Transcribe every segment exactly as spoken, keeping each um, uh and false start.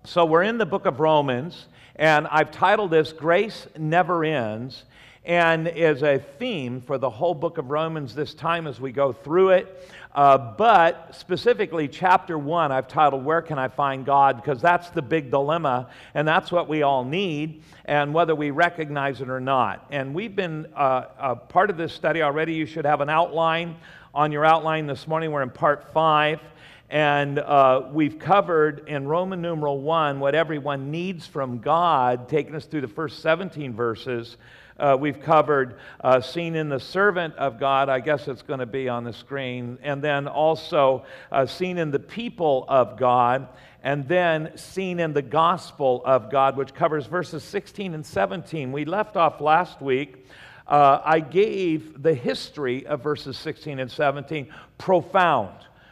So we're in the book of Romans, and I've titled this Grace Never Ends, and is a theme for the whole book of Romans this time as we go through it. Uh, but specifically, chapter one, I've titled, Where Can I Find God? Because that's the big dilemma, and that's what we all need, and whether we recognize it or not. And we've been uh, a part of this study already. You should have an outline on your outline this morning. We're in part five. And uh, we've covered in Roman numeral one what everyone needs from God, taking us through the first seventeen verses. Uh, we've covered uh, seen in the servant of God, I guess it's going to be on the screen, and then also uh, seen in the people of God, and then seen in the gospel of God, which covers verses sixteen and seventeen. We left off last week. Uh, I gave the history of verses sixteen and seventeen, profound.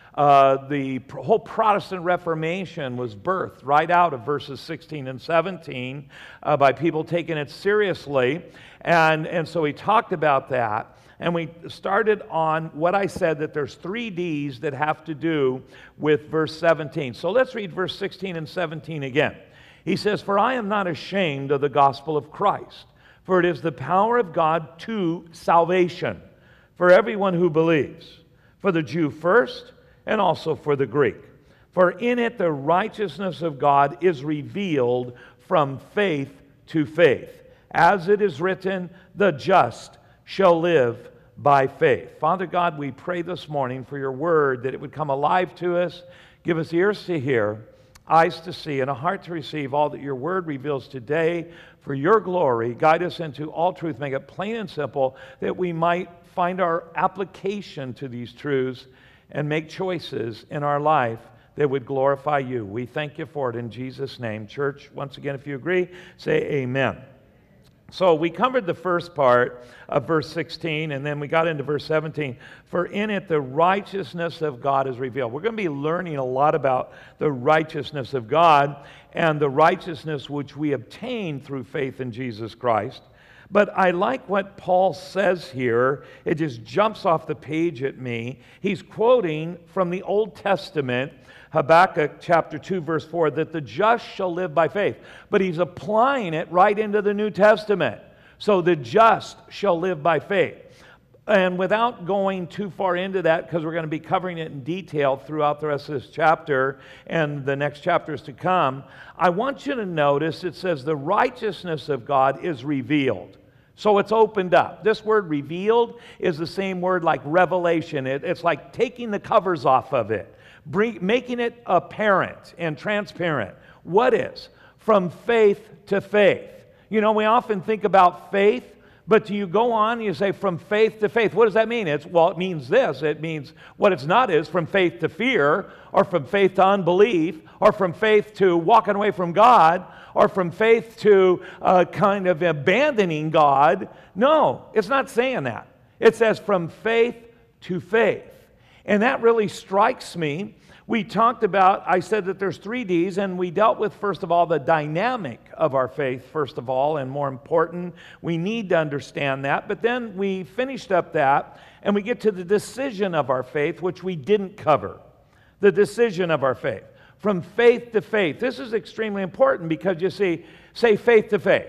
Uh, the pr- whole Protestant Reformation was birthed right out of verses sixteen and seventeen uh, by people taking it seriously. And, and so we talked about that. And we started on what I said, that there's three D's that have to do with verse seventeen. So let's read verse sixteen and seventeen again. He says, For I am not ashamed of the gospel of Christ, for it is the power of God to salvation for everyone who believes, for the Jew first, and also for the Greek. For in it the righteousness of God is revealed from faith to faith. As it is written, the just shall live by faith. Father God, we pray this morning for your word, that it would come alive to us, give us ears to hear, eyes to see, and a heart to receive all that your word reveals today for your glory. Guide us into all truth, make it plain and simple, that we might find our application to these truths and make choices in our life that would glorify you. We thank you for it in Jesus' name. Church, once again, if you agree, say amen. So we covered the first part of verse sixteen, and then we got into verse seventeen. For in it the righteousness of God is revealed. We're going to be learning a lot about the righteousness of God and the righteousness which we obtain through faith in Jesus Christ. But I like what Paul says here. It just jumps off the page at me. He's quoting from the Old Testament, Habakkuk chapter two, verse four, that the just shall live by faith. But he's applying it right into the New Testament. So the just shall live by faith. And without going too far into that, because we're going to be covering it in detail throughout the rest of this chapter and the next chapters to come, I want you to notice it says the righteousness of God is revealed. So it's opened up. This word revealed is the same word like revelation. It, it's like taking the covers off of it, bring, making it apparent and transparent. What is? From faith to faith. You know, we often think about faith, but you go on and you say from faith to faith. What does that mean? It's, well, it means this. It means what it's not is from faith to fear, or from faith to unbelief, or from faith to walking away from God, or from faith to uh, kind of abandoning God. No, it's not saying that. It says from faith to faith. And that really strikes me. We talked about, I said that there's three D's, and we dealt with, first of all, the dynamic of our faith, first of all, and more important, we need to understand that. But then we finished up that, and we get to the decision of our faith, which we didn't cover. The decision of our faith. From faith to faith. This is extremely important because, you see, say faith to faith.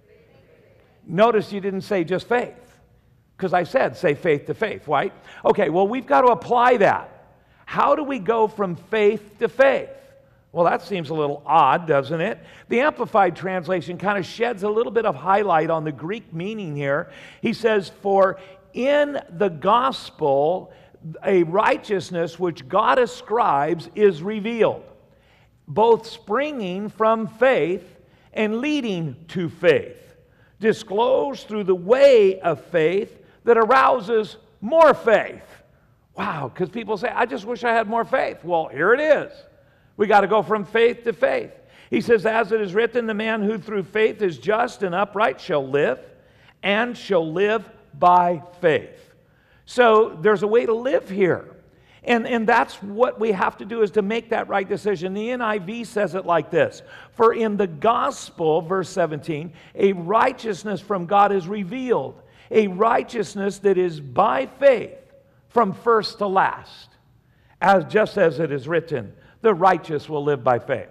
Notice you didn't say just faith, because I said say faith to faith, right? Okay, well, we've got to apply that. How do we go from faith to faith? Well, that seems a little odd, doesn't it? The Amplified Translation kind of sheds a little bit of highlight on the Greek meaning here. He says, for in the gospel, a righteousness which God ascribes is revealed, both springing from faith and leading to faith, disclosed through the way of faith that arouses more faith. Wow, because people say, I just wish I had more faith. Well, here it is. We got to go from faith to faith. He says, as it is written, the man who through faith is just and upright shall live, and shall live by faith. So there's a way to live here. And, and that's what we have to do, is to make that right decision. The N I V says it like this. For in the gospel, verse seventeen, a righteousness from God is revealed. A righteousness that is by faith from first to last. As just as it is written, the righteous will live by faith.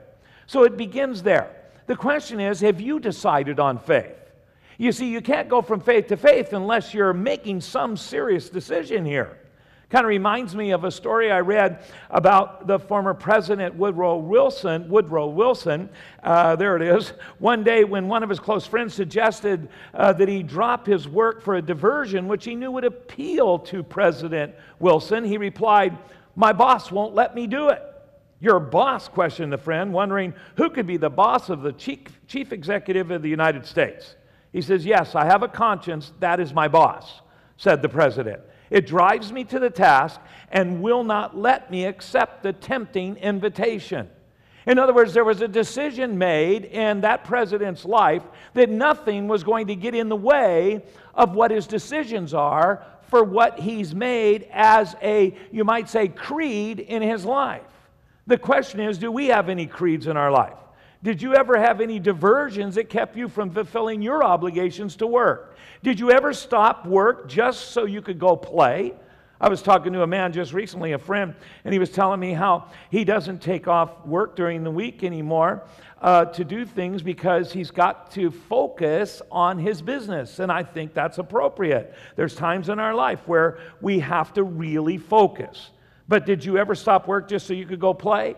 So it begins there. The question is, have you decided on faith? You see, you can't go from faith to faith unless you're making some serious decision here. Kind of reminds me of a story I read about the former President Woodrow Wilson. Woodrow Wilson, uh, there it is. One day when one of his close friends suggested uh, that he drop his work for a diversion, which he knew would appeal to President Wilson, he replied, "My boss won't let me do it." "Your boss?" questioned the friend, wondering who could be the boss of the chief, chief executive of the United States. He says, "Yes, I have a conscience. That is my boss," said the president. "It drives me to the task and will not let me accept the tempting invitation." In other words, there was a decision made in that president's life that nothing was going to get in the way of what his decisions are for what he's made as a, you might say, creed in his life. The question is, do we have any creeds in our life? Did you ever have any diversions that kept you from fulfilling your obligations to work? Did you ever stop work just so you could go play? I was talking to a man just recently, a friend, and he was telling me how he doesn't take off work during the week anymore uh, to do things because he's got to focus on his business, and I think that's appropriate. There's times in our life where we have to really focus. But did you ever stop work just so you could go play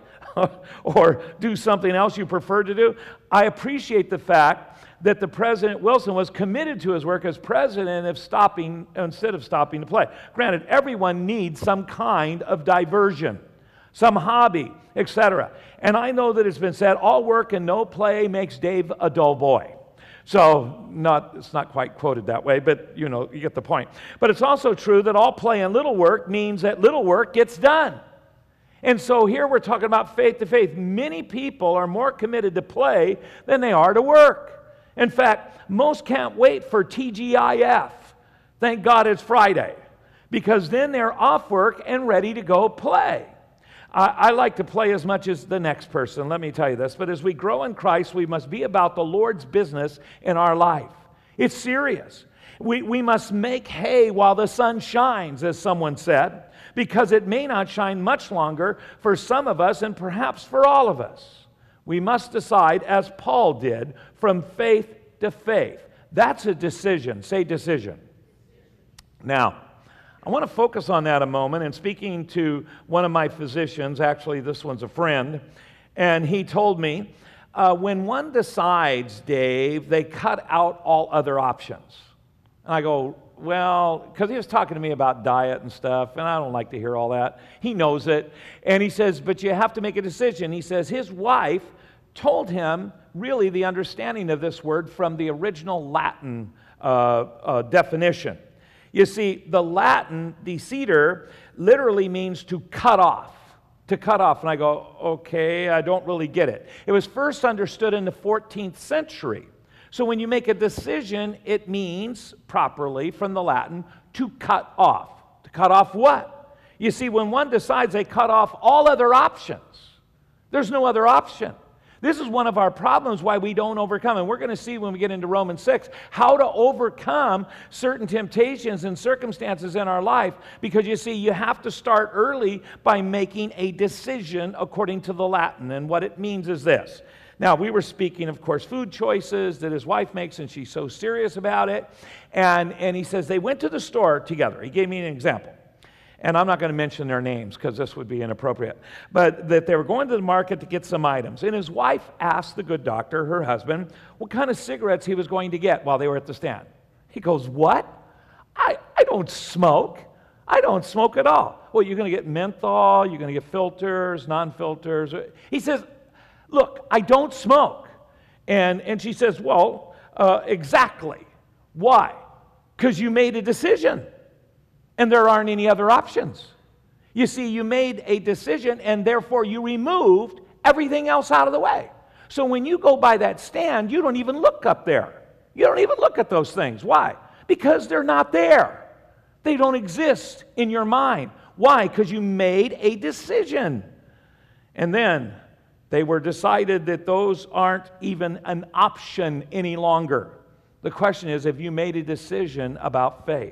or do something else you prefer to do? I appreciate the fact that the President Wilson was committed to his work as president of stopping instead of stopping to play. Granted, everyone needs some kind of diversion, some hobby, et cetera. And I know that it's been said, all work and no play makes Dave a dull boy. So not, it's not quite quoted that way, but you know, you get the point. But it's also true that all play and little work means that little work gets done. And so here we're talking about faith to faith. Many people are more committed to play than they are to work. In fact, most can't wait for T G I F. Thank God it's Friday, because then they're off work and ready to go play. I, I like to play as much as the next person, let me tell you this. But as we grow in Christ, we must be about the Lord's business in our life. It's serious. We, we must make hay while the sun shines, as someone said, because it may not shine much longer for some of us and perhaps for all of us. We must decide, as Paul did, from faith to faith. That's a decision. Say decision. Now, I want to focus on that a moment, and speaking to one of my physicians, actually this one's a friend, and he told me, uh, when one decides, Dave, they cut out all other options. And I go, well, because he was talking to me about diet and stuff, and I don't like to hear all that. He knows it. And he says, but you have to make a decision. He says his wife told him really the understanding of this word from the original Latin uh, uh, definition. You see, the Latin, deceder, literally means to cut off. To cut off. And I go, okay, I don't really get it. It was first understood in the fourteenth century. So when you make a decision, it means, properly, from the Latin, to cut off. To cut off what? You see, when one decides, they cut off all other options. There's no other option. This is one of our problems why we don't overcome. And we're going to see when we get into Romans six how to overcome certain temptations and circumstances in our life. Because you see, you have to start early by making a decision according to the Latin. And what it means is this. Now, we were speaking, of course, food choices that his wife makes, and she's so serious about it. And, and he says they went to the store together. He gave me an example. And I'm not going to mention their names because this would be inappropriate. But that they were going to the market to get some items. And his wife asked the good doctor, her husband, what kind of cigarettes he was going to get while they were at the stand. He goes, what? I, I don't smoke. I don't smoke at all. Well, you're going to get menthol, you're going to get filters, non-filters. He says, look, I don't smoke. And, and she says, well, uh, exactly. Why? Because you made a decision. And there aren't any other options. You see, you made a decision, and therefore you removed everything else out of the way. So when you go by that stand, you don't even look up there. You don't even look at those things. Why? Because they're not there. They don't exist in your mind. Why? Because you made a decision. And then they were decided that those aren't even an option any longer. The question is, have you made a decision about faith?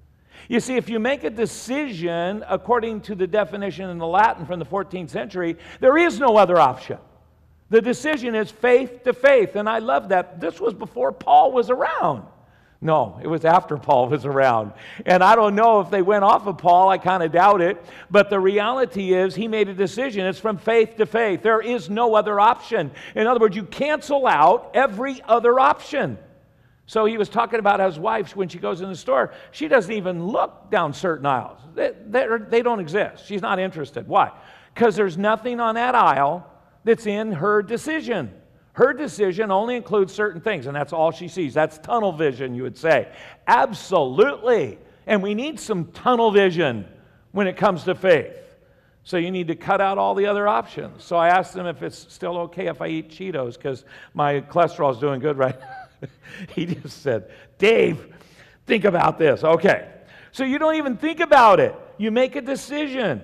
You see, if you make a decision according to the definition in the Latin from the fourteenth century, there is no other option. The decision is faith to faith, and I love that. This was before Paul was around. No, it was after Paul was around. And I don't know if they went off of Paul. I kind of doubt it. But the reality is he made a decision. It's from faith to faith. There is no other option. In other words, you cancel out every other option. So he was talking about his wife when she goes in the store. She doesn't even look down certain aisles. They, they don't exist. She's not interested. Why? Because there's nothing on that aisle that's in her decision. Her decision only includes certain things, and that's all she sees. That's tunnel vision, you would say. Absolutely. And we need some tunnel vision when it comes to faith. So you need to cut out all the other options. So I asked him if it's still okay if I eat Cheetos because my cholesterol is doing good right now. He just said, Dave, think about this. Okay. So you don't even think about it. You make a decision.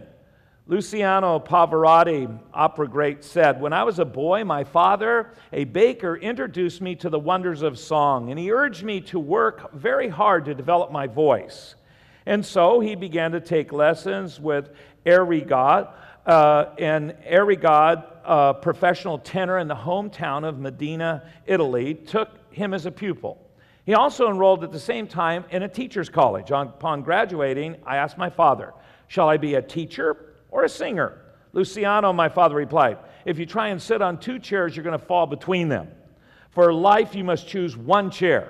Luciano Pavarotti, opera great, said, "When I was a boy, my father, a baker, introduced me to the wonders of song, and he urged me to work very hard to develop my voice. And so he began to take lessons with Arrigad, uh, and Arrigad, a professional tenor in the hometown of Modena, Italy, took him as a pupil. He also enrolled at the same time in a teacher's college. Upon graduating, I asked my father, 'Shall I be a teacher or a singer?' 'Luciano,' my father replied, 'if you try and sit on two chairs, you're going to fall between them. For life, you must choose one chair.'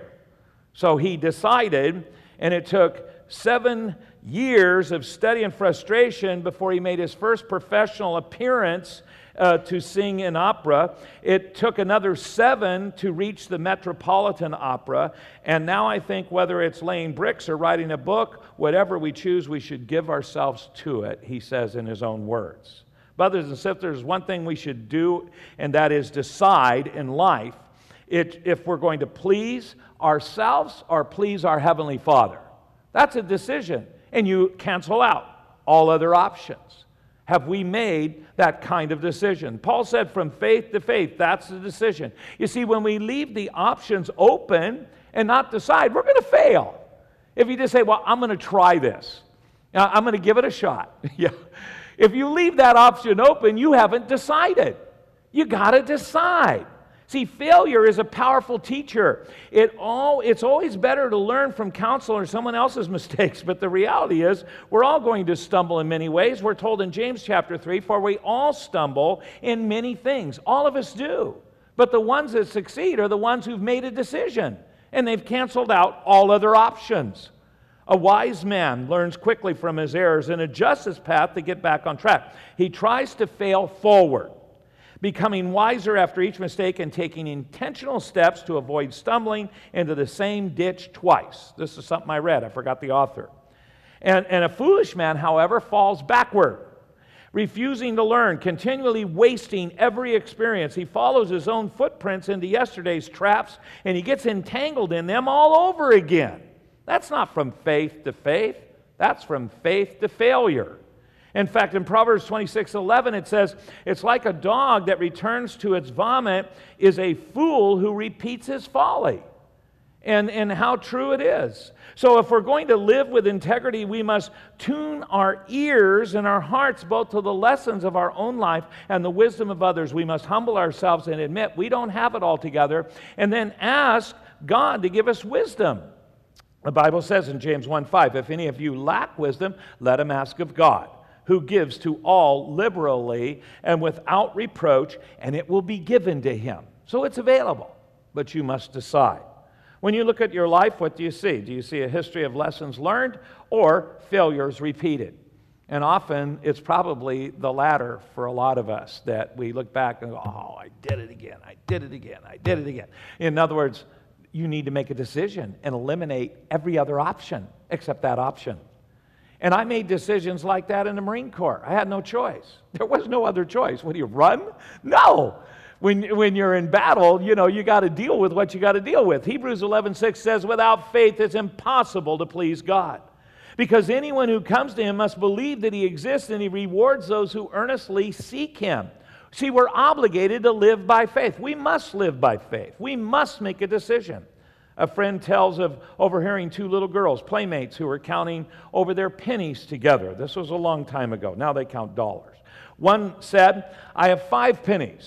So he decided, and it took seven years of study and frustration before he made his first professional appearance uh, to sing in opera. It took another seven to reach the Metropolitan Opera. And now I think whether it's laying bricks or writing a book, whatever we choose, we should give ourselves to it," he says in his own words. Brothers and sisters, there's one thing we should do, and that is decide in life it, if we're going to please ourselves or please our Heavenly Father. That's a decision, and you cancel out all other options. Have we made that kind of decision? Paul said from faith to faith, that's the decision. You see, when we leave the options open and not decide, we're going to fail. If you just say, well, I'm going to try this. I'm going to give it a shot. Yeah. If you leave that option open, you haven't decided. You got to decide. See, failure is a powerful teacher. It all, it's always better to learn from counsel or someone else's mistakes, but the reality is we're all going to stumble in many ways. We're told in James chapter three, "For we all stumble in many things." All of us do. But the ones that succeed are the ones who've made a decision, and they've canceled out all other options. A wise man learns quickly from his errors and adjusts his path to get back on track. He tries to fail forward, becoming wiser after each mistake and taking intentional steps to avoid stumbling into the same ditch twice. This is something I read. I forgot the author. And, and a foolish man, however, falls backward, refusing to learn, continually wasting every experience. He follows his own footprints into yesterday's traps, and he gets entangled in them all over again. That's not from faith to faith. That's from faith to failure. In fact, in Proverbs twenty-six eleven, it says, "It's like a dog that returns to its vomit is a fool who repeats his folly." And, and how true it is. So if we're going to live with integrity, we must tune our ears and our hearts both to the lessons of our own life and the wisdom of others. We must humble ourselves and admit we don't have it all together, and then ask God to give us wisdom. The Bible says in James one five, "If any of you lack wisdom, let him ask of God, who gives to all liberally and without reproach, and it will be given to him." So it's available, but you must decide. When you look at your life, what do you see? Do you see a history of lessons learned or failures repeated? And often it's probably the latter for a lot of us, that we look back and go, "Oh, I did it again, I did it again, I did it again." In other words, you need to make a decision and eliminate every other option except that option. And I made decisions like that in the Marine Corps. I had no choice. There was no other choice. What do you run? No. When, when you're in battle, you know, you got to deal with what you got to deal with. Hebrews eleven six says, "Without faith it's impossible to please God. Because anyone who comes to him must believe that he exists, and he rewards those who earnestly seek him." See, we're obligated to live by faith. We must live by faith. We must make a decision. A friend tells of overhearing two little girls, playmates, who were counting over their pennies together. This was a long time ago. Now they count dollars. One said, "I have five pennies."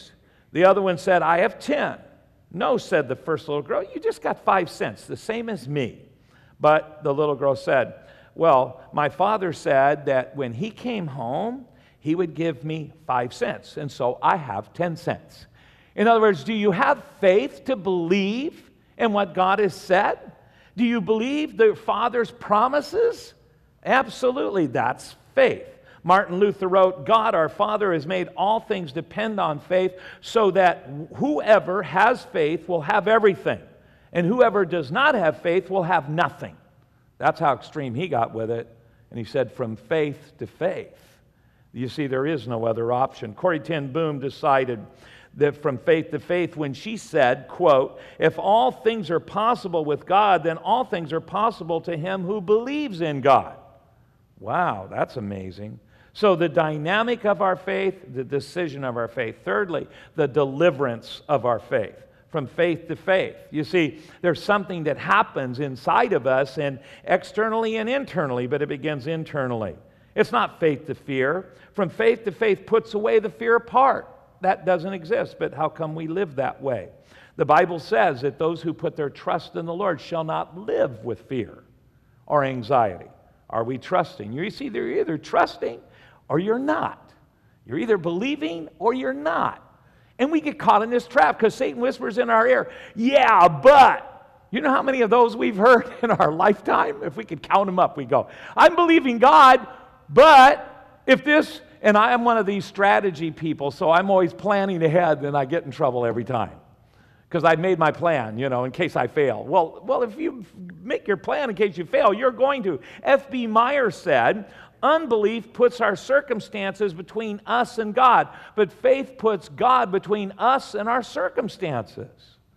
The other one said, I have ten. No, said the first little girl, you just got five cents, the same as me. But the little girl said, well, my father said that when he came home, he would give me five cents, and so I have ten cents. In other words, do you have faith to believe in what God has said? Do you believe the Father's promises? Absolutely, that's faith. Martin Luther wrote, God our Father has made all things depend on faith so that whoever has faith will have everything, and whoever does not have faith will have nothing. That's how extreme he got with it. And he said, from faith to faith. You see, there is no other option. Corrie ten Boom decided that from faith to faith when she said, quote, if all things are possible with God, then all things are possible to him who believes in God. Wow, that's amazing. So the dynamic of our faith, the decision of our faith. Thirdly, the deliverance of our faith. From faith to faith. You see, there's something that happens inside of us and externally and internally, but it begins internally. It's not faith to fear. From faith to faith puts away the fear apart. That doesn't exist, but how come we live that way? The Bible says that those who put their trust in the Lord shall not live with fear or anxiety. Are we trusting? You see, you're either trusting or you're not. You're either believing or you're not. And we get caught in this trap because Satan whispers in our ear, yeah, but. You know how many of those we've heard in our lifetime? If we could count them up, we go, I'm believing God, but if this, and I am one of these strategy people, so I'm always planning ahead, and I get in trouble every time. Because I've made my plan, you know, in case I fail. Well, well, if you make your plan in case you fail, you're going to. F B Meyer said, unbelief puts our circumstances between us and God, but faith puts God between us and our circumstances.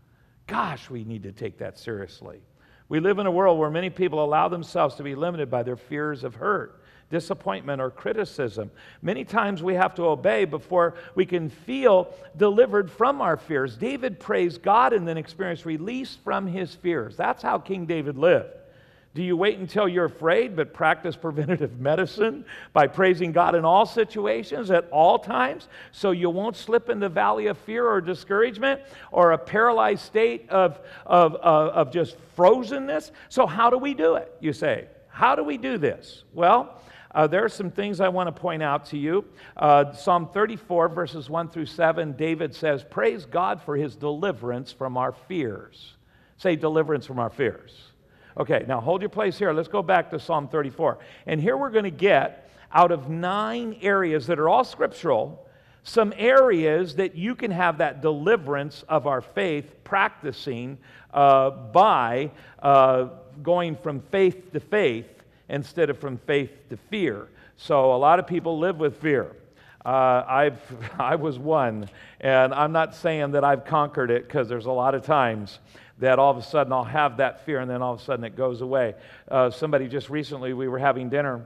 Gosh, we need to take that seriously. We live in a world where many people allow themselves to be limited by their fears of hurt, disappointment, or criticism. Many times we have to obey before we can feel delivered from our fears. David praised God and then experienced release from his fears. That's how King David lived. Do you wait until you're afraid but practice preventative medicine by praising God in all situations at all times so you won't slip in the valley of fear or discouragement or a paralyzed state of, of, of, of just frozenness? So how do we do it, you say? How do we do this? Well, Uh, there are some things I want to point out to you. Uh, Psalm thirty-four, verses one through seven, David says, praise God for his deliverance from our fears. Say deliverance from our fears. Okay, now hold your place here. Let's go back to Psalm thirty-four. And here we're going to get, out of nine areas that are all scriptural, some areas that you can have that deliverance of our faith practicing uh, by uh, going from faith to faith instead of from faith to fear. So a lot of people live with fear. Uh, I've, I was one, and I'm not saying that I've conquered it because there's a lot of times that all of a sudden I'll have that fear and then all of a sudden it goes away. Uh, somebody just recently, we were having dinner,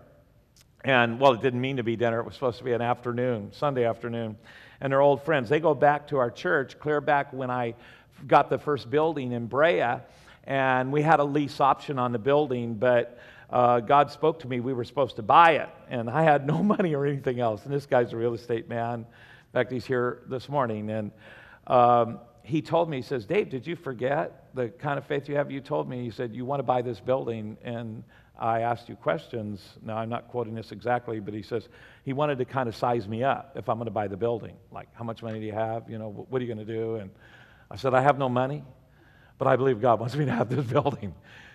and well, it didn't mean to be dinner. It was supposed to be an afternoon, Sunday afternoon, and they're old friends. They go back to our church, clear back when I got the first building in Brea, and we had a lease option on the building, but Uh, God spoke to me. We were supposed to buy it, and I had no money or anything else. And this guy's a real estate man. In fact, he's here this morning. And um, he told me, he says, Dave, did you forget the kind of faith you have? You told me, he said, you want to buy this building. And I asked you questions. Now, I'm not quoting this exactly, but he says he wanted to kind of size me up if I'm going to buy the building. Like, how much money do you have? You know, what are you going to do? And I said, I have no money, but I believe God wants me to have this building.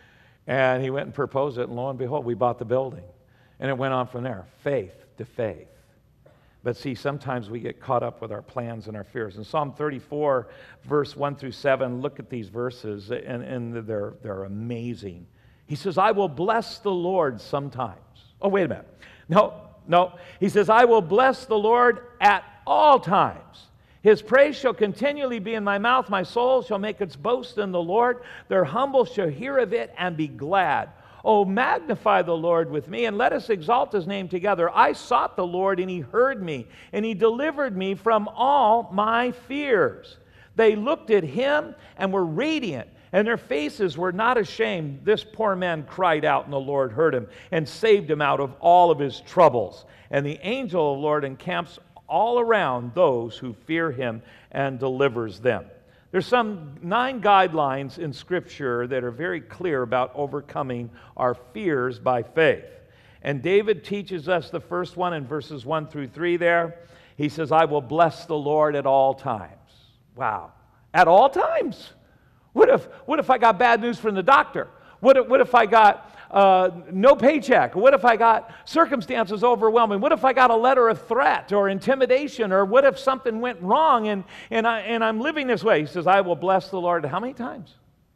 And he went and proposed it, and lo and behold, we bought the building. And it went on from there, faith to faith. But see, sometimes we get caught up with our plans and our fears. In Psalm thirty-four, verse one through seven, look at these verses, and, and they're, they're amazing. He says, I will bless the Lord sometimes. Oh, wait a minute. No, no. He says, I will bless the Lord at all times. His praise shall continually be in my mouth. My soul shall make its boast in the Lord. Their humble shall hear of it and be glad. Oh, magnify the Lord with me, and let us exalt his name together. I sought the Lord, and he heard me, and he delivered me from all my fears. They looked at him and were radiant, and their faces were not ashamed. This poor man cried out, and the Lord heard him and saved him out of all of his troubles. And the angel of the Lord encamps all around those who fear him and delivers them. There's some nine guidelines in Scripture that are very clear about overcoming our fears by faith. And David teaches us the first one in verses one through three there. He says, I will bless the Lord at all times. Wow. At all times? What if, what if I got bad news from the doctor? What if, what if I got uh, no paycheck? What if I got circumstances overwhelming? What if I got a letter of threat or intimidation? Or what if something went wrong and, and, I, and I'm living this way? He says, I will bless the Lord. How many times?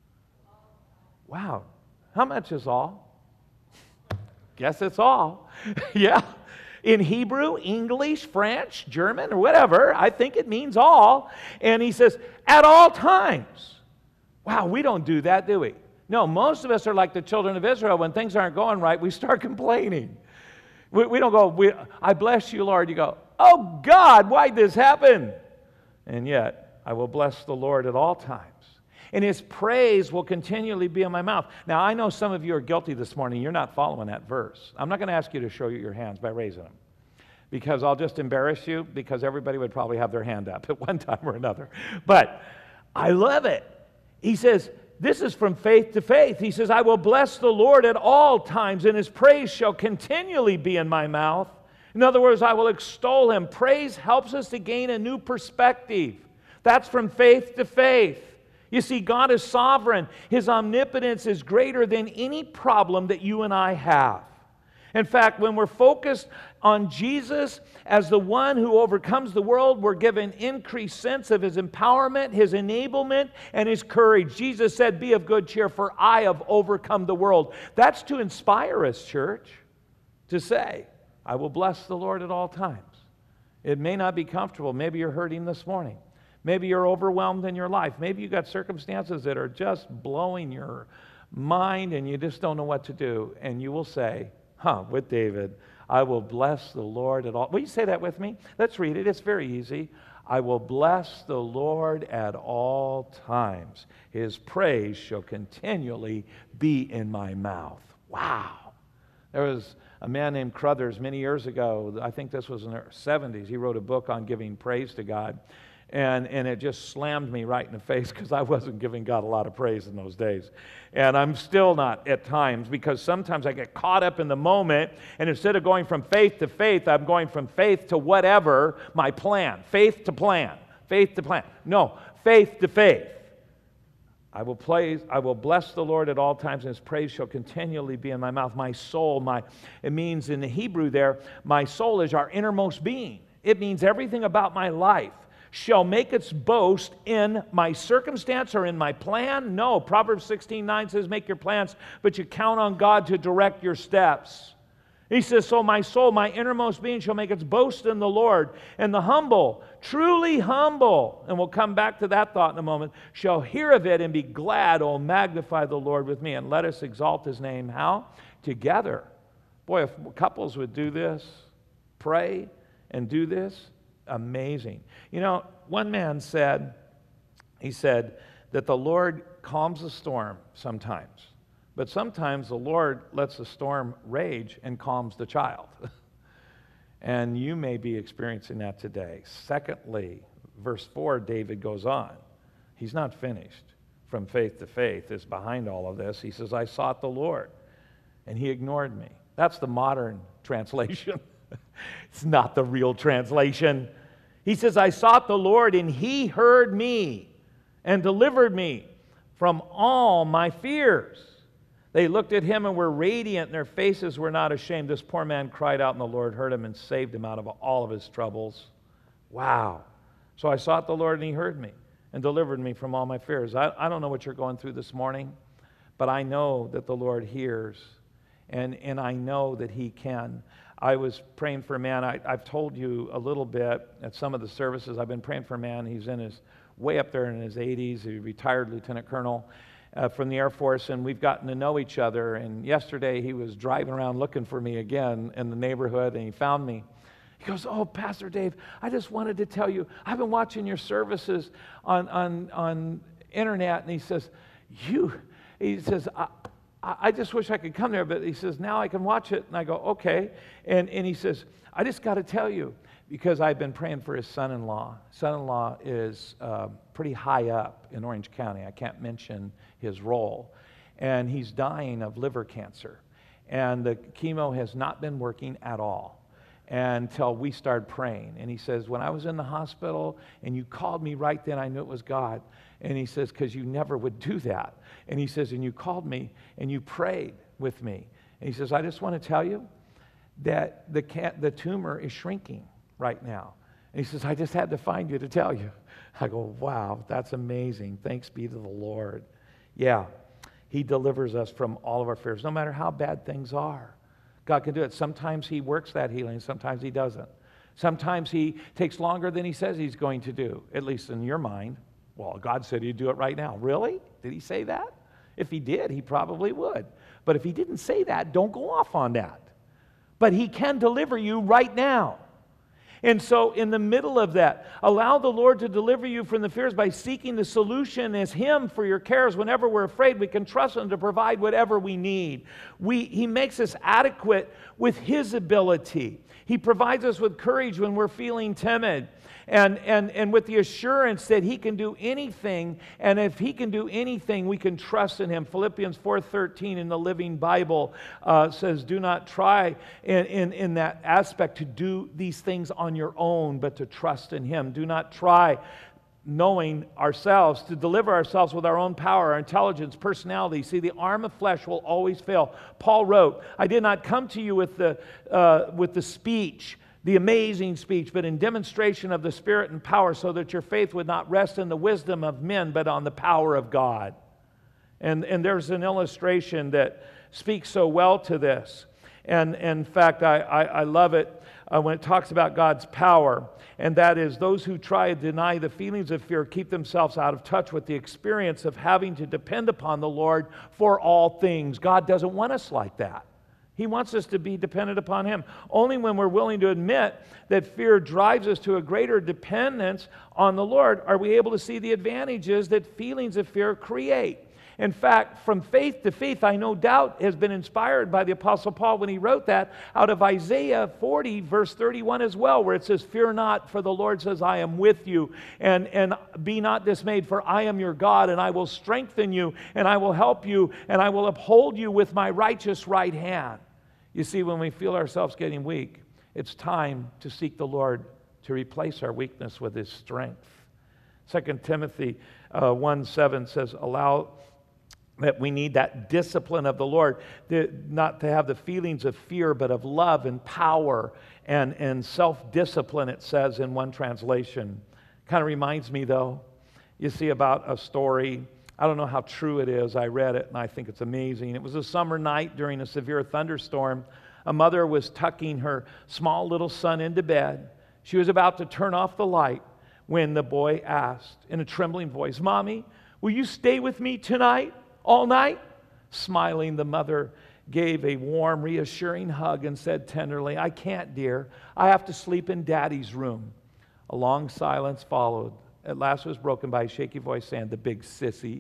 Wow. How much is all? Guess it's all. Yeah. In Hebrew, English, French, German, or whatever, I think it means all. And he says, at all times. Wow, we don't do that, do we? No, most of us are like the children of Israel. When things aren't going right, we start complaining. We, we don't go, we, I bless you, Lord. You go, oh, God, why'd this happen? And yet, I will bless the Lord at all times. And his praise will continually be in my mouth. Now, I know some of you are guilty this morning. You're not following that verse. I'm not going to ask you to show you your hands by raising them, because I'll just embarrass you, because everybody would probably have their hand up at one time or another. But I love it. He says, this is from faith to faith. He says, I will bless the Lord at all times, and his praise shall continually be in my mouth. In other words, I will extol him. Praise helps us to gain a new perspective. That's from faith to faith. You see, God is sovereign. His omnipotence is greater than any problem that you and I have. In fact, when we're focused on Jesus as the one who overcomes the world, we're given increased sense of his empowerment, his enablement, and his courage. Jesus said, be of good cheer, for I have overcome the world. That's to inspire us, church, to say, I will bless the Lord at all times. It may not be comfortable. Maybe you're hurting this morning. Maybe you're overwhelmed in your life. Maybe you've got circumstances that are just blowing your mind and you just don't know what to do. And you will say, huh, with David, I will bless the Lord at all. Will you say that with me? Let's read it. It's very easy. I will bless the Lord at all times. His praise shall continually be in my mouth. Wow. There was a man named Crothers many years ago. I think this was in the seventies. He wrote a book on giving praise to God. And, and it just slammed me right in the face, because I wasn't giving God a lot of praise in those days. And I'm still not at times, because sometimes I get caught up in the moment, and instead of going from faith to faith, I'm going from faith to whatever my plan. Faith to plan. Faith to plan. No, faith to faith. I will praise, I will bless the Lord at all times, and his praise shall continually be in my mouth. My soul, my it means in the Hebrew there, my soul is our innermost being. It means everything about my life shall make its boast in my circumstance or in my plan? No. Proverbs sixteen nine says, make your plans, but you count on God to direct your steps. He says, so my soul, my innermost being shall make its boast in the Lord. And the humble, truly humble, and we'll come back to that thought in a moment, shall hear of it and be glad. Oh, magnify the Lord with me, and let us exalt his name. How? Together. Boy, if couples would do this, pray and do this, amazing. You know, one man said, he said that the Lord calms the storm sometimes, but sometimes the Lord lets the storm rage and calms the child. And you may be experiencing that today. Secondly, verse four, David goes on. He's not finished. From faith to faith is behind all of this. He says, I sought the Lord, and he ignored me. That's the modern translation. It's not the real translation. He says, I sought the Lord, and he heard me and delivered me from all my fears. They looked at him and were radiant, and their faces were not ashamed. This poor man cried out, and the Lord heard him and saved him out of all of his troubles. Wow. So I sought the Lord, and he heard me and delivered me from all my fears. I, I don't know what you're going through this morning, but I know that the Lord hears, and, and I know that he can. I was praying for a man. I, I've told you a little bit at some of the services. I've been praying for a man. He's in his way up there in his eighties. He's a retired lieutenant colonel uh, from the Air Force, and we've gotten to know each other. And yesterday he was driving around looking for me again in the neighborhood, and he found me. He goes, oh, Pastor Dave, I just wanted to tell you, I've been watching your services on on on internet, and he says, you, he says, I, I just wish I could come there, but he says, now I can watch it. And I go, okay. And, and he says, I just got to tell you, because I've been praying for his son-in-law. Son-in-law is uh, pretty high up in Orange County. I can't mention his role. And he's dying of liver cancer. And the chemo has not been working at all until we started praying. And he says, when I was in the hospital and you called me right then, I knew it was God. And he says, because you never would do that. And he says, and you called me and you prayed with me. And he says, I just want to tell you that the cat, the tumor is shrinking right now. And he says, I just had to find you to tell you. I go, wow, that's amazing. Thanks be to the Lord. Yeah, he delivers us from all of our fears, no matter how bad things are. God can do it. Sometimes he works that healing, sometimes he doesn't. Sometimes he takes longer than he says he's going to do, at least in your mind. Well, God said he'd do it right now. Really? Did he say that? If he did, he probably would. But if he didn't say that, don't go off on that. But he can deliver you right now. And so in the middle of that, allow the Lord to deliver you from the fears by seeking the solution as him for your cares. Whenever we're afraid, we can trust him to provide whatever we need. We, he makes us adequate with his ability. He provides us with courage when we're feeling timid. And, and, and with the assurance that he can do anything, and if he can do anything, we can trust in him. Philippians four thirteen in the Living Bible uh, says, do not try in, in, in that aspect to do these things on your own, but to trust in him. Do not try knowing ourselves, to deliver ourselves with our own power, our intelligence, personality. See, the arm of flesh will always fail. Paul wrote, I did not come to you with the, uh, with the speech, the amazing speech, but in demonstration of the Spirit and power, so that your faith would not rest in the wisdom of men, but on the power of God. And, and there's an illustration that speaks so well to this. And, and in fact, I, I, I love it uh, when it talks about God's power. And that is, those who try to deny the feelings of fear keep themselves out of touch with the experience of having to depend upon the Lord for all things. God doesn't want us like that. He wants us to be dependent upon him. Only when we're willing to admit that fear drives us to a greater dependence on the Lord are we able to see the advantages that feelings of fear create. In fact, from faith to faith, I no doubt has been inspired by the Apostle Paul when he wrote that out of Isaiah forty, verse thirty-one as well, where it says, fear not, for the Lord says, I am with you, and, and be not dismayed, for I am your God, and I will strengthen you, and I will help you, and I will uphold you with my righteous right hand. You see, when we feel ourselves getting weak, it's time to seek the Lord to replace our weakness with his strength. Second Timothy uh, one seven says, allow that we need that discipline of the Lord, to, not to have the feelings of fear, but of love and power and, and self-discipline, it says in one translation. Kind of reminds me, though, you see, about a story. I don't know how true it is. I read it, and I think it's amazing. It was a summer night during a severe thunderstorm. A mother was tucking her small little son into bed. She was about to turn off the light when the boy asked in a trembling voice, Mommy, will you stay with me tonight? All night? Smiling, the mother gave a warm, reassuring hug and said tenderly, I can't, dear. I have to sleep in Daddy's room. A long silence followed. At last it was broken by a shaky voice saying, the big sissy.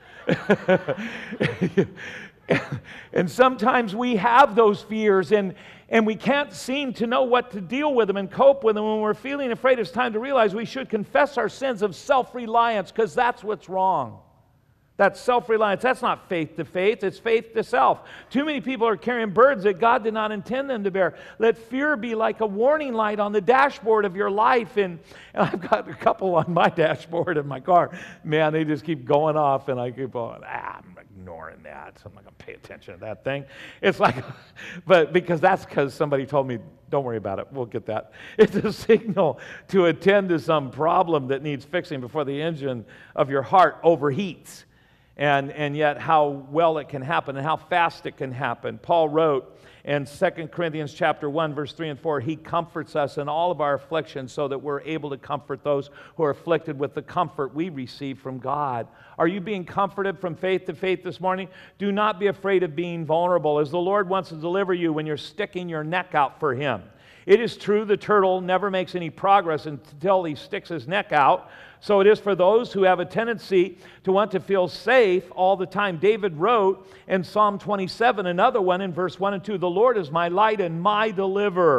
And sometimes we have those fears and, and we can't seem to know what to deal with them and cope with them. When we're feeling afraid, it's time to realize we should confess our sins of self-reliance, because that's what's wrong. That's self-reliance. That's not faith to faith. It's faith to self. Too many people are carrying burdens that God did not intend them to bear. Let fear be like a warning light on the dashboard of your life. And, and I've got a couple on my dashboard in my car. Man, they just keep going off, and I keep going, ah, I'm ignoring that. So I'm not going to pay attention to that thing. It's like, but because that's because somebody told me, don't worry about it. We'll get that. It's a signal to attend to some problem that needs fixing before the engine of your heart overheats. And, and yet how well it can happen and how fast it can happen. Paul wrote in Second Corinthians chapter one, verse three and four, he comforts us in all of our afflictions so that we're able to comfort those who are afflicted with the comfort we receive from God. Are you being comforted from faith to faith this morning? Do not be afraid of being vulnerable, as the Lord wants to deliver you when you're sticking your neck out for him. It is true the turtle never makes any progress until he sticks his neck out. So it is for those who have a tendency to want to feel safe all the time. David wrote in Psalm twenty-seven, another one in verse one and two, the Lord is my light and my deliverer.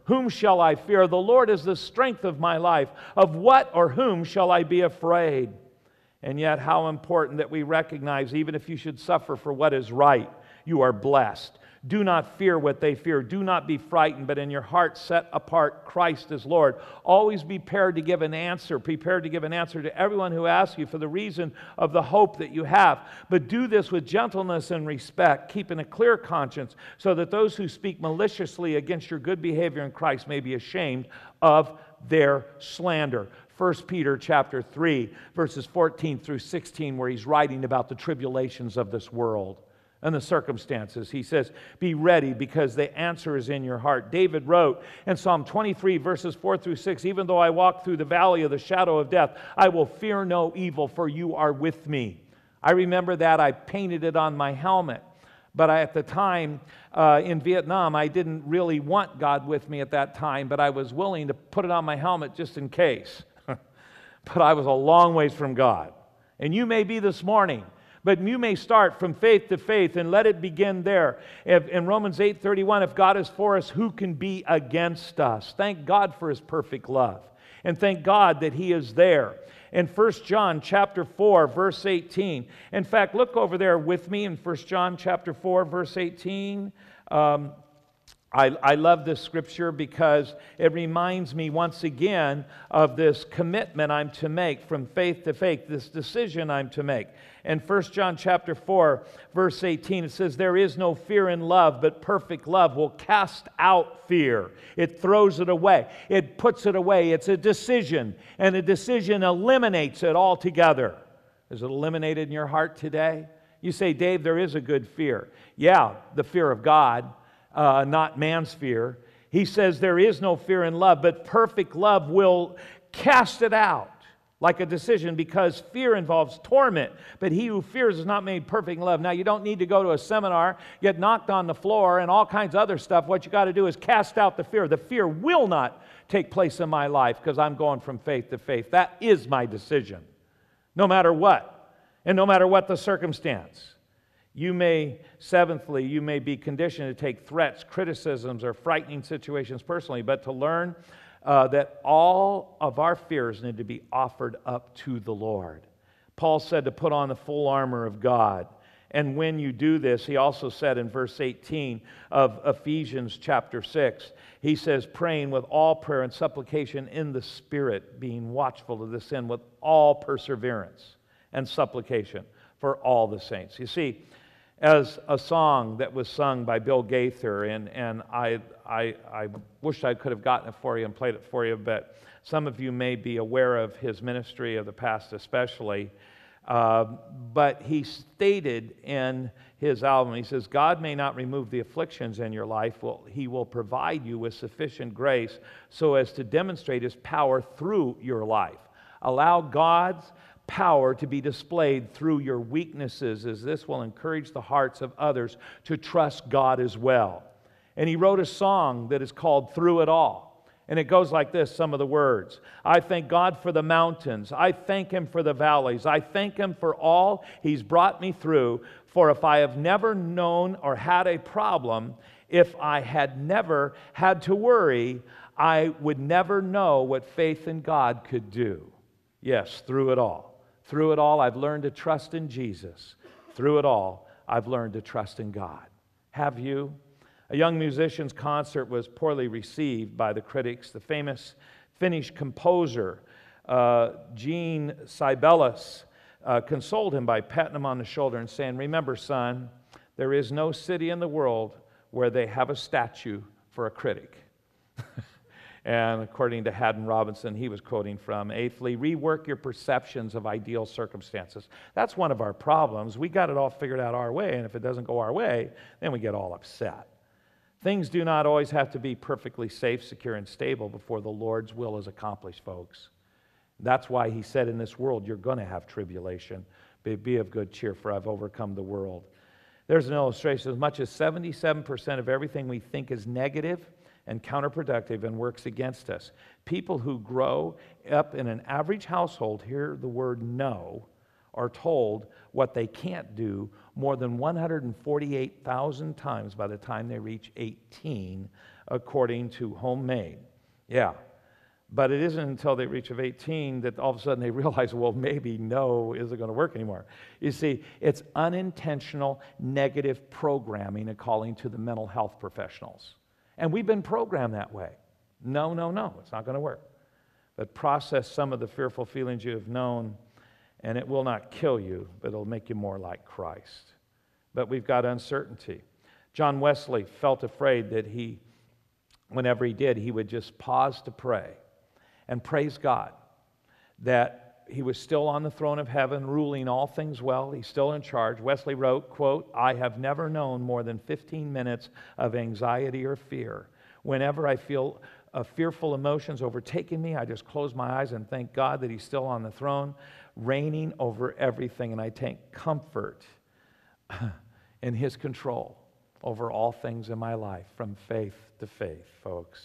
Whom shall I fear? The Lord is the strength of my life. Of what or whom shall I be afraid? And yet, how important that we recognize, even if you should suffer for what is right, you are blessed. Do not fear what they fear. Do not be frightened, but in your heart set apart Christ as Lord. Always be prepared to give an answer, prepared to give an answer to everyone who asks you for the reason of the hope that you have. But do this with gentleness and respect, keeping a clear conscience, so that those who speak maliciously against your good behavior in Christ may be ashamed of their slander. First Peter chapter three, verses fourteen through sixteen, where he's writing about the tribulations of this world and the circumstances. He says, be ready because the answer is in your heart. David wrote in Psalm twenty-three, verses four through six, even though I walk through the valley of the shadow of death, I will fear no evil, for you are with me. I remember that. I painted it on my helmet. But I, at the time uh, in Vietnam, I didn't really want God with me at that time, but I was willing to put it on my helmet just in case. But I was a long ways from God. And you may be this morning. But you may start from faith to faith and let it begin there. If, in Romans eight thirty-one, if God is for us, who can be against us? Thank God for His perfect love. And thank God that He is there. In First John chapter four, verse eighteen. In fact, look over there with me in First John chapter four, verse eighteen. Um, I, I love this scripture because it reminds me once again of this commitment I'm to make from faith to faith, this decision I'm to make. In First John chapter four, verse eighteen, it says, there is no fear in love, but perfect love will cast out fear. It throws it away. It puts it away. It's a decision, and a decision eliminates it altogether. Is it eliminated in your heart today? You say, Dave, there is a good fear. Yeah, the fear of God. Uh, not man's fear. He says there is no fear in love, but perfect love will cast it out like a decision, because fear involves torment, but he who fears is not made perfect in love. Now, you don't need to go to a seminar, get knocked on the floor, and all kinds of other stuff. What you got to do is cast out the fear. The fear will not take place in my life because I'm going from faith to faith. That is my decision, no matter what, and no matter what the circumstance. You may, seventhly, you may be conditioned to take threats, criticisms, or frightening situations personally, but to learn uh, that all of our fears need to be offered up to the Lord. Paul said to put on the full armor of God. And when you do this, he also said in verse eighteen of Ephesians chapter six, he says, praying with all prayer and supplication in the Spirit, being watchful to this end with all perseverance and supplication for all the saints. You see, as a song that was sung by Bill Gaither, and, and I, I, I wish I could have gotten it for you and played it for you, but some of you may be aware of his ministry of the past especially. Uh, but he stated in his album, he says, God may not remove the afflictions in your life, well, He will provide you with sufficient grace so as to demonstrate His power through your life. Allow God's power to be displayed through your weaknesses, as this will encourage the hearts of others to trust God as well. And he wrote a song that is called Through It All. And it goes like this, some of the words. I thank God for the mountains. I thank Him for the valleys. I thank Him for all He's brought me through. For if I have never known or had a problem, if I had never had to worry, I would never know what faith in God could do. Yes, through it all. Through it all, I've learned to trust in Jesus. Through it all, I've learned to trust in God. Have you? A young musician's concert was poorly received by the critics. The famous Finnish composer, uh, Jean Sibelius, uh, consoled him by patting him on the shoulder and saying, remember, son, there is no city in the world where they have a statue for a critic. And according to Haddon Robinson, he was quoting from, eighthly, rework your perceptions of ideal circumstances. That's one of our problems. We got it all figured out our way, and if it doesn't go our way, then we get all upset. Things do not always have to be perfectly safe, secure, and stable before the Lord's will is accomplished, folks. That's why He said in this world, you're going to have tribulation. But be of good cheer, for I've overcome the world. There's an illustration. As much as seventy-seven percent of everything we think is negative and counterproductive and works against us. People who grow up in an average household hear the word no, are told what they can't do more than one hundred forty-eight thousand times by the time they reach eighteen, according to homemade. Yeah. But it isn't until they reach of eighteen that all of a sudden they realize, well, maybe no isn't going to work anymore. You see, it's unintentional negative programming and calling to the mental health professionals. And we've been programmed that way. No, no, no, it's not going to work. But process some of the fearful feelings you have known, and it will not kill you, but it'll make you more like Christ. But we've got uncertainty. John Wesley felt afraid that he, whenever he did, he would just pause to pray and praise God that he was still on the throne of heaven, ruling all things well. He's still in charge. Wesley wrote, quote, "I have never known more than fifteen minutes of anxiety or fear. Whenever I feel uh, fearful emotions overtaking me, I just close my eyes and thank God that he's still on the throne, reigning over everything, and I take comfort in his control over all things in my life, from faith to faith," folks.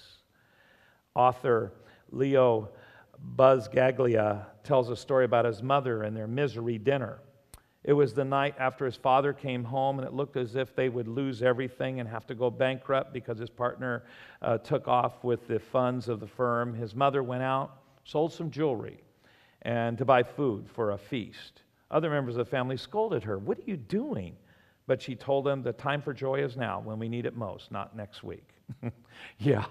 Author Leo Buscaglia tells a story about his mother and their misery dinner. It was the night after his father came home, and it looked as if they would lose everything and have to go bankrupt because his partner uh, took off with the funds of the firm. His mother went out, sold some jewelry, and to buy food for a feast. Other members of the family scolded her. "What are you doing?" But she told them, "The time for joy is now, when we need it most, not next week." Yeah.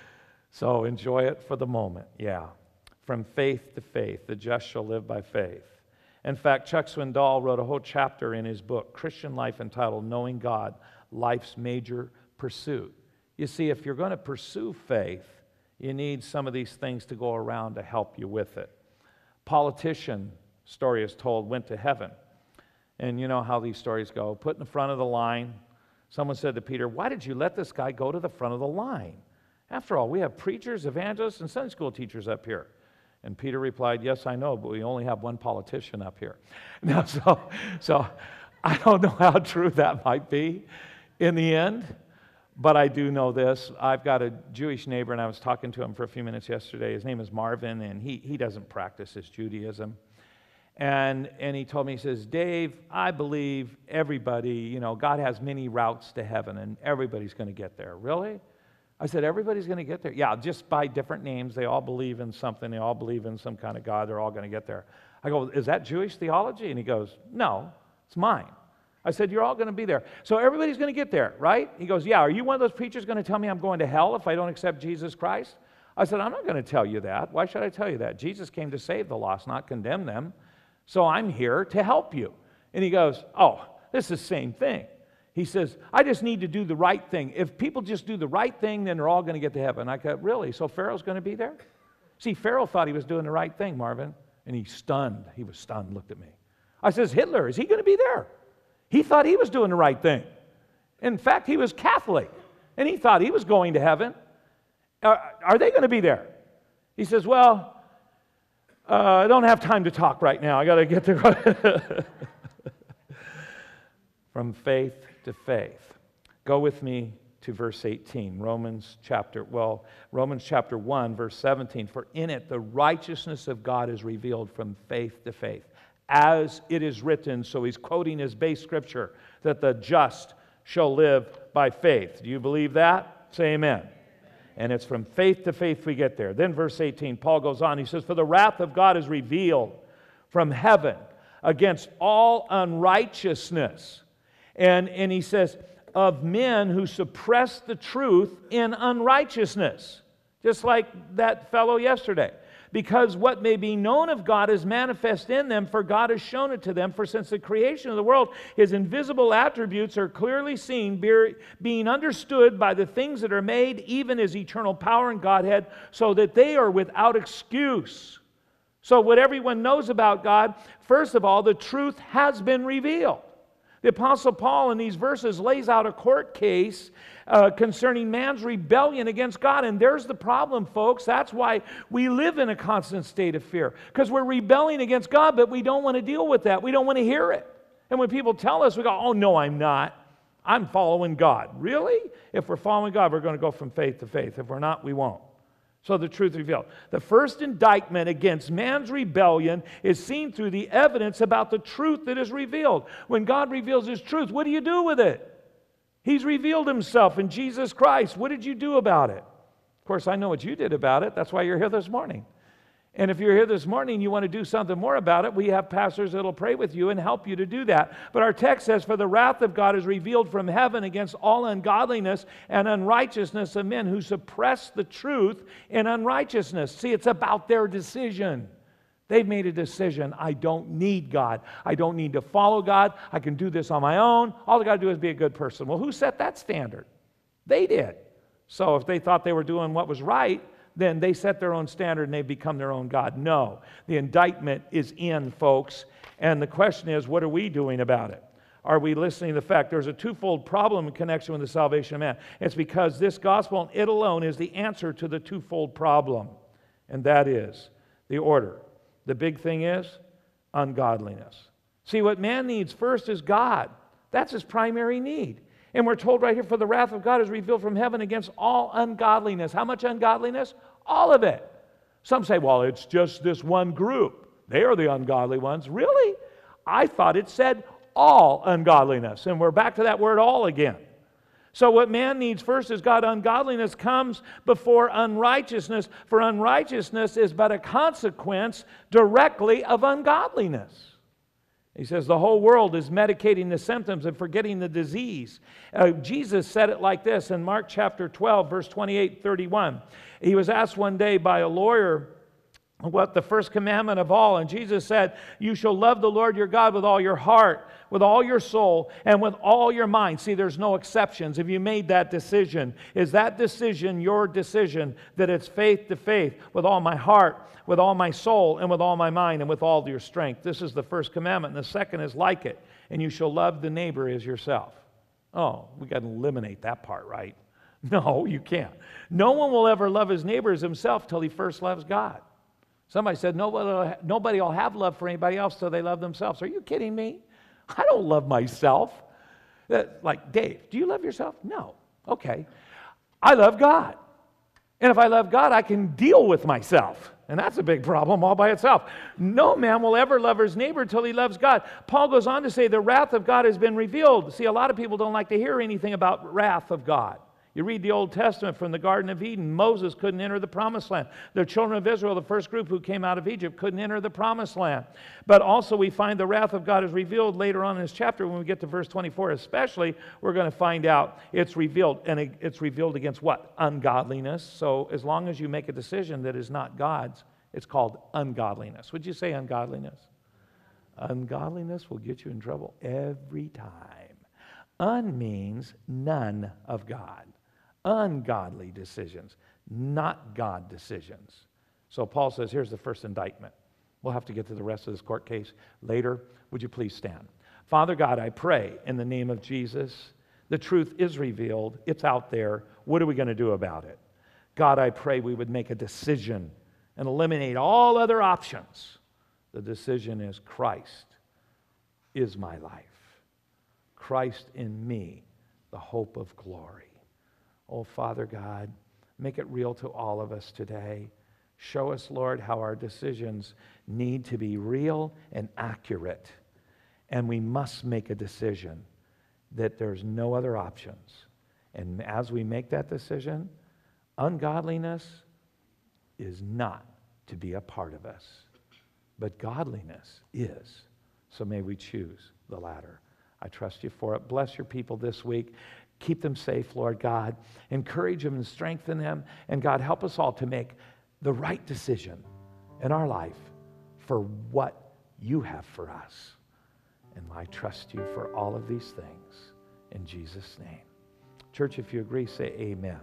So enjoy it for the moment. Yeah. From faith to faith, the just shall live by faith. In fact, Chuck Swindoll wrote a whole chapter in his book, Christian Life, entitled Knowing God, Life's Major Pursuit. You see, if you're going to pursue faith, you need some of these things to go around to help you with it. Politician, story is told, went to heaven. And you know how these stories go. Put in the front of the line. Someone said to Peter, "Why did you let this guy go to the front of the line? After all, we have preachers, evangelists, and Sunday school teachers up here." And Peter replied, "Yes, I know, but we only have one politician up here." Now, so, so I don't know how true that might be in the end, but I do know this. I've got a Jewish neighbor, and I was talking to him for a few minutes yesterday. His name is Marvin, and he, he doesn't practice his Judaism. And, and he told me, he says, "Dave, I believe everybody, you know, God has many routes to heaven, and everybody's going to get there." "Really?" I said, "Everybody's going to get there." "Yeah, just by different names. They all believe in something. They all believe in some kind of God. They're all going to get there." I go, "Is that Jewish theology?" And he goes, "No, it's mine." I said, "You're all going to be there. So everybody's going to get there, right?" He goes, "Yeah, are you one of those preachers going to tell me I'm going to hell if I don't accept Jesus Christ?" I said, "I'm not going to tell you that. Why should I tell you that? Jesus came to save the lost, not condemn them. So I'm here to help you." And he goes, "Oh, this is the same thing." He says, "I just need to do the right thing. If people just do the right thing, then they're all going to get to heaven." I go, "Really? So Pharaoh's going to be there?" See, Pharaoh thought he was doing the right thing, Marvin. And he stunned. He was stunned, looked at me. I says, "Hitler, is he going to be there?" He thought he was doing the right thing. In fact, he was Catholic. And he thought he was going to heaven. Are, are they going to be there? He says, "Well, uh, I don't have time to talk right now. I got to get to..." From faith to faith. Go with me to verse eighteen, Romans chapter, well, Romans chapter one, verse seventeen. "For in it the righteousness of God is revealed from faith to faith. As it is written," so he's quoting his base scripture, "that the just shall live by faith." Do you believe that? Say amen. And it's from faith to faith we get there. Then verse eighteen, Paul goes on. He says, "For the wrath of God is revealed from heaven against all unrighteousness." And, and he says, "of men who suppress the truth in unrighteousness." Just like that fellow yesterday. "Because what may be known of God is manifest in them, for God has shown it to them. For since the creation of the world, His invisible attributes are clearly seen, being understood by the things that are made, even His eternal power and Godhead, so that they are without excuse." So what everyone knows about God, first of all, the truth has been revealed. The Apostle Paul in these verses lays out a court case uh, concerning man's rebellion against God. And there's the problem, folks. That's why we live in a constant state of fear. Because we're rebelling against God, but we don't want to deal with that. We don't want to hear it. And when people tell us, we go, "Oh, no, I'm not. I'm following God." Really? If we're following God, we're going to go from faith to faith. If we're not, we won't. So the truth revealed. The first indictment against man's rebellion is seen through the evidence about the truth that is revealed. When God reveals His truth, what do you do with it? He's revealed himself in Jesus Christ. What did you do about it? Of course, I know what you did about it. That's why you're here this morning. And if you're here this morning, you want to do something more about it, we have pastors that will pray with you and help you to do that. But our text says, for the wrath of God is revealed from heaven against all ungodliness and unrighteousness of men who suppress the truth in unrighteousness. See, it's about their decision. They've made a decision. I don't need God. I don't need to follow God. I can do this on my own. All I got to do is be a good person. Well, who set that standard? They did. So if they thought they were doing what was right, then they set their own standard and they become their own God. No, the indictment is in, folks. And the question is, what are we doing about it? Are we listening to the fact there's a twofold problem in connection with the salvation of man? It's because this gospel and it alone is the answer to the twofold problem. And that is the order. The big thing is ungodliness. See, what man needs first is God. That's his primary need. And we're told right here, for the wrath of God is revealed from heaven against all ungodliness. How much ungodliness? All of it. Some say, well, it's just this one group. They are the ungodly ones. Really? I thought it said all ungodliness. And we're back to that word all again. So what man needs first is God. Ungodliness comes before unrighteousness, for unrighteousness is but a consequence directly of ungodliness. He says the whole world is medicating the symptoms and forgetting the disease. Uh, Jesus said it like this in Mark chapter twelve, verse twenty-eight, thirty-one. He was asked one day by a lawyer what the first commandment of all, and Jesus said, you shall love the Lord your God with all your heart, with all your soul, and with all your mind. See, there's no exceptions. If you made that decision, is that decision your decision that it's faith to faith, with all my heart, with all my soul, and with all my mind, and with all your strength? This is the first commandment, and the second is like it, and you shall love the neighbor as yourself. Oh, we got to eliminate that part, right? No, you can't. No one will ever love his neighbor as himself till he first loves God. Somebody said, nobody, nobody will have love for anybody else till they love themselves. Are you kidding me? I don't love myself. Like, Dave, do you love yourself? No. Okay. I love God. And if I love God, I can deal with myself. And that's a big problem all by itself. No man will ever love his neighbor until he loves God. Paul goes on to say the wrath of God has been revealed. See, a lot of people don't like to hear anything about wrath of God. You read the Old Testament from the Garden of Eden. Moses couldn't enter the Promised Land. The children of Israel, the first group who came out of Egypt, couldn't enter the Promised Land. But also we find the wrath of God is revealed later on in this chapter. When we get to verse twenty-four especially, we're going to find out it's revealed. And it's revealed against what? Ungodliness. So as long as you make a decision that is not God's, it's called ungodliness. Would you say ungodliness? Ungodliness will get you in trouble every time. Un means none of God. Ungodly decisions, not God decisions. So Paul says, here's the first indictment. We'll have to get to the rest of this court case later. Would you please stand? Father God, I pray in the name of Jesus, the truth is revealed. It's out there. What are we going to do about it? God, I pray we would make a decision and eliminate all other options. The decision is Christ is my life. Christ in me, the hope of glory. Oh, Father God, make it real to all of us today. Show us, Lord, how our decisions need to be real and accurate. And we must make a decision that there's no other options. And as we make that decision, ungodliness is not to be a part of us, but godliness is. So may we choose the latter. I trust you for it. Bless your people this week. Keep them safe, Lord God. Encourage them and strengthen them. And God, help us all to make the right decision in our life for what you have for us. And I trust you for all of these things. In Jesus' name. Church, if you agree, say amen.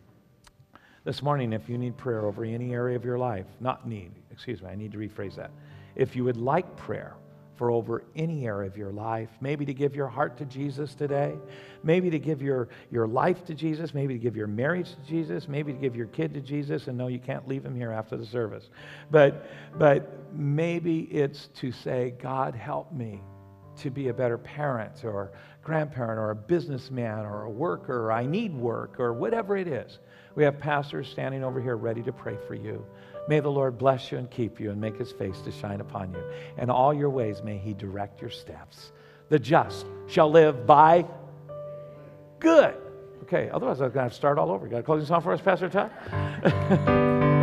This morning, if you need prayer over any area of your life, not need, excuse me, I need to rephrase that. If you would like prayer for over any area of your life, maybe to give your heart to Jesus today, maybe to give your, your life to Jesus, maybe to give your marriage to Jesus, maybe to give your kid to Jesus, and no, you can't leave him here after the service. But, but maybe it's to say, God, help me to be a better parent or grandparent or a businessman or a worker, or I need work, or whatever it is. We have pastors standing over here ready to pray for you. May the Lord bless you and keep you and make his face to shine upon you. And all your ways may he direct your steps. The just shall live by good. Okay, otherwise I'm going to have to start all over. You got a closing song for us, Pastor Todd?